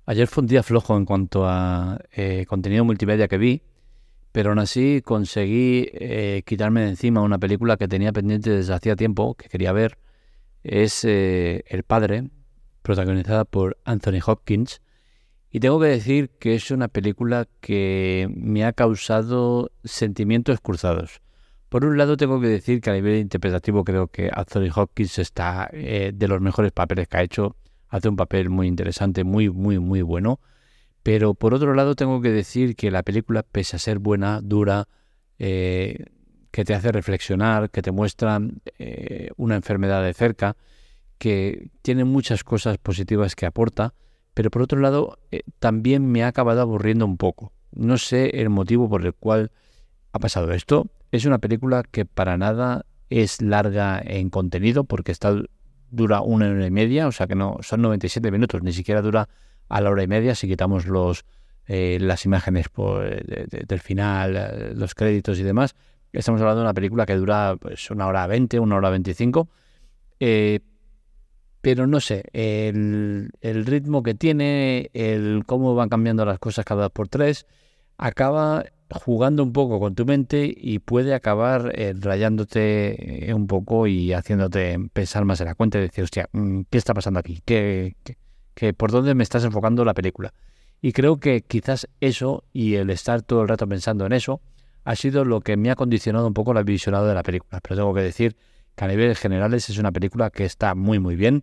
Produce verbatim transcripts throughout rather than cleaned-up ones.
Ayer fue un día flojo en cuanto a eh, contenido multimedia que vi, pero aún así conseguí eh, quitarme de encima una película que tenía pendiente desde hacía tiempo, que quería ver. Es eh, El Padre, protagonizada por Anthony Hopkins. Y tengo que decir que es una película que me ha causado sentimientos cruzados. Por un lado tengo que decir que a nivel interpretativo creo que Anthony Hopkins está eh, de los mejores papeles que ha hecho. Hace un papel muy interesante, muy, muy, muy bueno. Pero por otro lado tengo que decir que la película, pese a ser buena, dura, eh, que te hace reflexionar, que te muestra eh, una enfermedad de cerca, que tiene muchas cosas positivas que aporta, pero por otro lado eh, también me ha acabado aburriendo un poco. No sé el motivo por el cual ha pasado esto. Es una película que para nada es larga en contenido, porque está, dura una hora y media, o sea que no son noventa y siete minutos, ni siquiera dura a la hora y media si quitamos los eh, las imágenes por, de, de, del final, los créditos y demás. Estamos hablando de una película que dura pues, una hora veinte, una hora veinticinco, eh, pero no sé, el, el ritmo que tiene, el cómo van cambiando las cosas cada dos por tres, acaba jugando un poco con tu mente y puede acabar eh, rayándote eh, un poco y haciéndote pensar más en la cuenta y decir, hostia, ¿qué está pasando aquí? ¿Qué, qué, qué, ¿Por dónde me estás enfocando la película? Y creo que quizás eso y el estar todo el rato pensando en eso ha sido lo que me ha condicionado un poco el visionado de la película. Pero tengo que decir que a niveles generales es una película que está muy muy bien,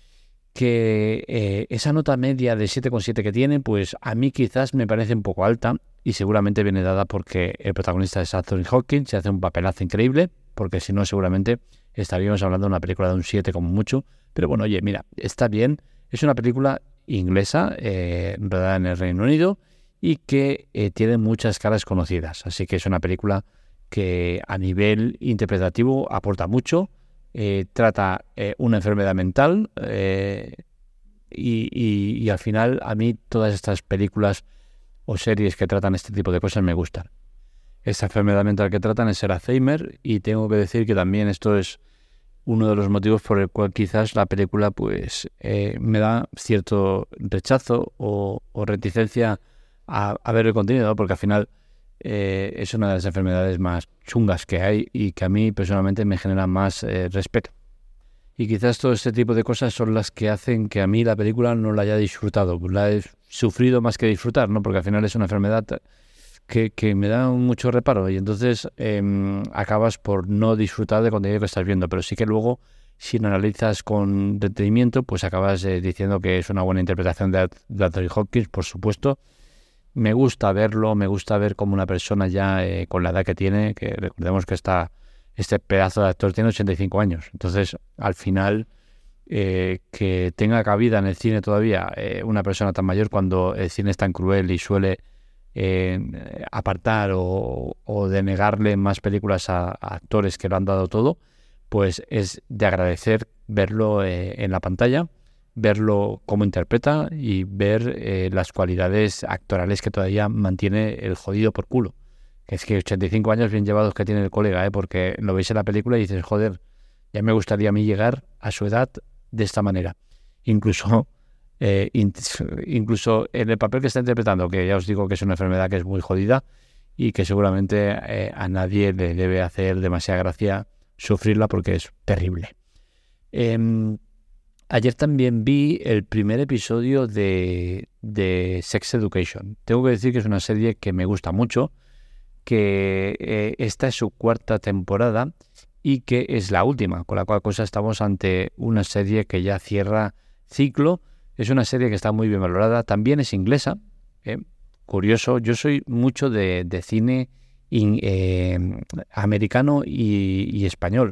que eh, esa nota media de siete coma siete que tiene, pues a mí quizás me parece un poco alta y seguramente viene dada porque el protagonista es Anthony Hopkins, se hace un papelazo increíble, porque si no seguramente estaríamos hablando de una película de un siete como mucho. Pero bueno, oye, mira, está bien, es una película inglesa, eh, rodada en el Reino Unido y que eh, tiene muchas caras conocidas, así que es una película que a nivel interpretativo aporta mucho. Eh, trata eh, una enfermedad mental eh, y, y, y al final a mí todas estas películas o series que tratan este tipo de cosas me gustan. Esta enfermedad mental que tratan es el Alzheimer y tengo que decir que también esto es uno de los motivos por el cual quizás la película pues eh, me da cierto rechazo o, o reticencia a, a ver el contenido, ¿no? Porque al final Eh, es una de las enfermedades más chungas que hay y que a mí personalmente me genera más eh, respeto. Y quizás todo este tipo de cosas son las que hacen que a mí la película no la haya disfrutado. La he sufrido más que disfrutar, ¿no? Porque al final es una enfermedad que, que me da mucho reparo y entonces eh, acabas por no disfrutar de contenido que estás viendo. Pero sí que luego, si lo analizas con detenimiento, pues acabas eh, diciendo que es una buena interpretación de, de Anthony Hopkins, por supuesto. Me gusta verlo, me gusta ver como una persona ya eh, con la edad que tiene, que recordemos que está, este pedazo de actor tiene ochenta y cinco años. Entonces, al final, eh, que tenga cabida en el cine todavía eh, una persona tan mayor cuando el cine es tan cruel y suele eh, apartar o, o denegarle más películas a, a actores que lo han dado todo, pues es de agradecer verlo eh, en la pantalla, verlo cómo interpreta y ver eh, las cualidades actorales que todavía mantiene el jodido por culo. Que es que ochenta y cinco años bien llevados que tiene el colega, ¿eh? Porque lo veis en la película y dices, joder, ya me gustaría a mí llegar a su edad de esta manera. Incluso, eh, in- incluso en el papel que está interpretando, que ya os digo que es una enfermedad que es muy jodida y que seguramente eh, a nadie le debe hacer demasiada gracia sufrirla porque es terrible. Eh, Ayer también vi el primer episodio de, de Sex Education. Tengo que decir que es una serie que me gusta mucho, que eh, esta es su cuarta temporada y que es la última, con la cual cosa estamos ante una serie que ya cierra ciclo. Es una serie que está muy bien valorada, también es inglesa. ¿eh? Curioso, yo soy mucho de, de cine in, eh, americano y, y español.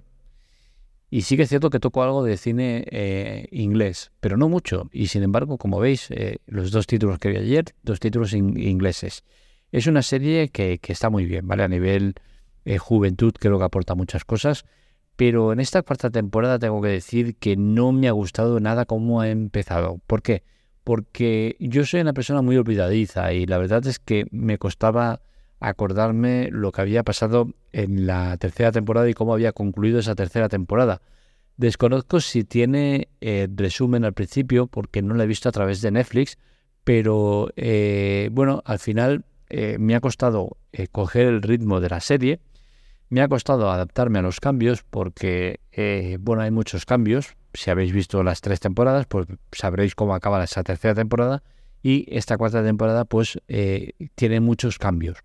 Y sí que es cierto que toco algo de cine eh, inglés, pero no mucho. Y sin embargo, como veis, eh, los dos títulos que vi ayer, dos títulos in- ingleses. Es una serie que, que está muy bien, ¿vale? A nivel eh, juventud creo que aporta muchas cosas. Pero en esta cuarta temporada tengo que decir que no me ha gustado nada cómo ha empezado. ¿Por qué? Porque yo soy una persona muy olvidadiza y la verdad es que me costaba acordarme lo que había pasado en la tercera temporada y cómo había concluido esa tercera temporada. Desconozco si tiene eh, resumen al principio porque no lo he visto a través de Netflix, pero eh, bueno, al final eh, me ha costado eh, coger el ritmo de la serie, me ha costado adaptarme a los cambios porque, eh, bueno, hay muchos cambios. Si habéis visto las tres temporadas, pues sabréis cómo acaba esa tercera temporada, y esta cuarta temporada pues eh, tiene muchos cambios.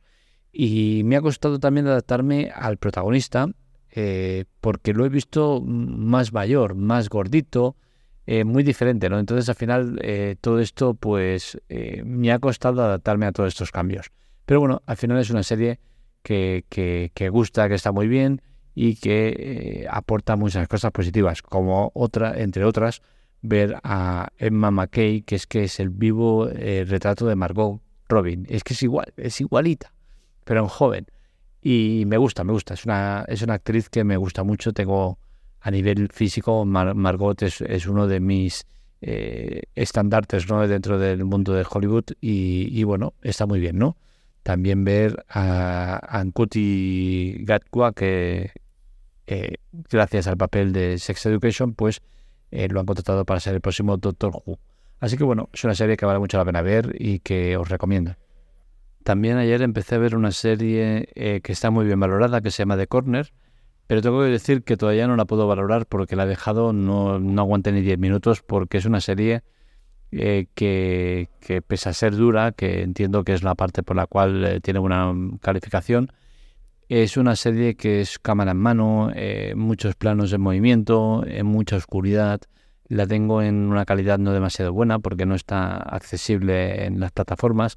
Y me ha costado también adaptarme al protagonista, eh, porque lo he visto más mayor, más gordito, eh, muy diferente, ¿no? Entonces al final eh, todo esto pues eh, me ha costado adaptarme a todos estos cambios. Pero bueno, al final es una serie que, que, que gusta, que está muy bien y que eh, aporta muchas cosas positivas, como otra, entre otras, ver a Emma Mackey, que es que es el vivo eh, retrato de Margot Robbie. Es que es igual, es igualita, pero en joven. Y me gusta, me gusta. Es una, es una actriz que me gusta mucho. Tengo a nivel físico, Mar- Margot es, es uno de mis eh, estandartes, ¿no?, dentro del mundo de Hollywood. Y, y bueno, está muy bien, ¿no? También ver a, a Ncuti Gatwa, que eh, gracias al papel de Sex Education, pues eh, lo han contratado para ser el próximo Doctor Who. Así que bueno, es una serie que vale mucho la pena ver y que os recomiendo. También ayer empecé a ver una serie eh, que está muy bien valorada, que se llama The Corner, pero tengo que decir que todavía no la puedo valorar porque la he dejado, no, no aguanté ni diez minutos, porque es una serie eh, que, que pese a ser dura, que entiendo que es la parte por la cual eh, tiene una calificación, es una serie que es cámara en mano, eh, muchos planos en movimiento, en mucha oscuridad. La tengo en una calidad no demasiado buena porque no está accesible en las plataformas,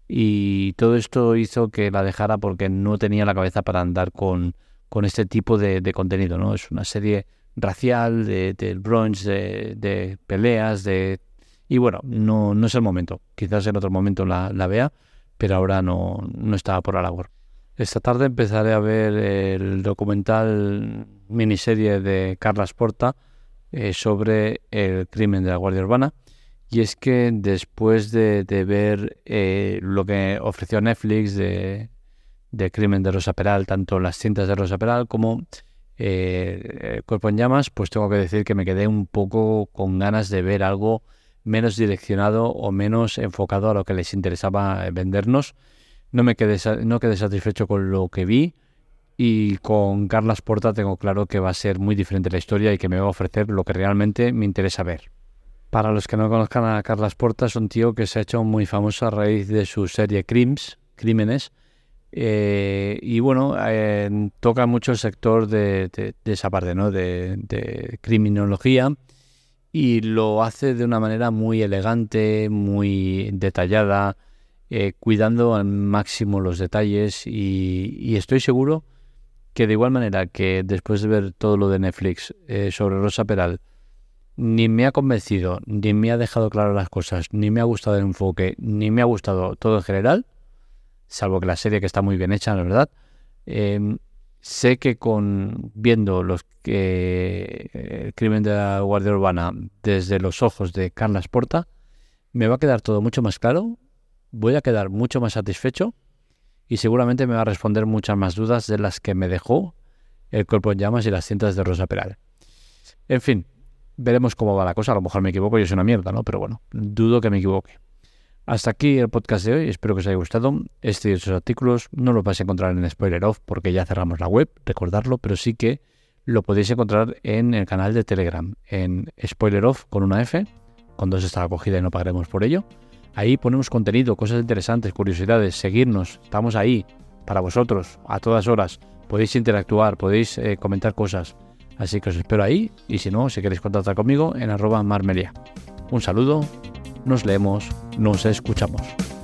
y todo esto hizo que la dejara porque no tenía la cabeza para andar con, con este tipo de, de contenido, ¿no? Es una serie racial, de, de brunch, de, de peleas, de y bueno, no, no es el momento. Quizás en otro momento la, la vea, pero ahora no, no estaba por la labor. Esta tarde empezaré a ver el documental miniserie de Carles Porta eh, sobre el crimen de la Guardia Urbana. Y es que después de, de ver eh, lo que ofreció Netflix de, de Crimen de Rosa Peral, tanto las cintas de Rosa Peral como eh, Cuerpo en Llamas, pues tengo que decir que me quedé un poco con ganas de ver algo menos direccionado o menos enfocado a lo que les interesaba vendernos. No me quedé, no quedé satisfecho con lo que vi, y con Carles Porta tengo claro que va a ser muy diferente la historia y que me va a ofrecer lo que realmente me interesa ver. Para los que no conozcan a Carles Porta, es un tío que se ha hecho muy famoso a raíz de su serie Crims, Crímenes, eh, y bueno, eh, toca mucho el sector de, de, de esa parte, ¿no?, de, de criminología, y lo hace de una manera muy elegante, muy detallada, eh, cuidando al máximo los detalles, y, y estoy seguro que de igual manera que después de ver todo lo de Netflix eh, sobre Rosa Peral, ni me ha convencido, ni me ha dejado claro las cosas, ni me ha gustado el enfoque, ni me ha gustado todo en general, salvo que la serie, que está muy bien hecha, la verdad. Eh, sé que con viendo los que eh, el crimen de la Guardia Urbana desde los ojos de Carles Porta, me va a quedar todo mucho más claro, voy a quedar mucho más satisfecho, y seguramente me va a responder muchas más dudas de las que me dejó el Cuerpo en Llamas y las cintas de Rosa Peral. En fin, veremos cómo va la cosa. A lo mejor me equivoco y es una mierda, ¿no? Pero bueno, dudo que me equivoque. Hasta aquí el podcast de hoy. Espero que os haya gustado. Este y otros artículos no los vais a encontrar en Spoiler Off porque ya cerramos la web, recordarlo, pero sí que lo podéis encontrar en el canal de Telegram, en Spoiler Off con una F, con dos está acogida y no pagaremos por ello. Ahí ponemos contenido, cosas interesantes, curiosidades, seguirnos. Estamos ahí para vosotros a todas horas. Podéis interactuar, podéis eh, comentar cosas. Así que os espero ahí, y si no, si queréis contactar conmigo, en arroba marmelia. Un saludo, nos leemos, nos escuchamos.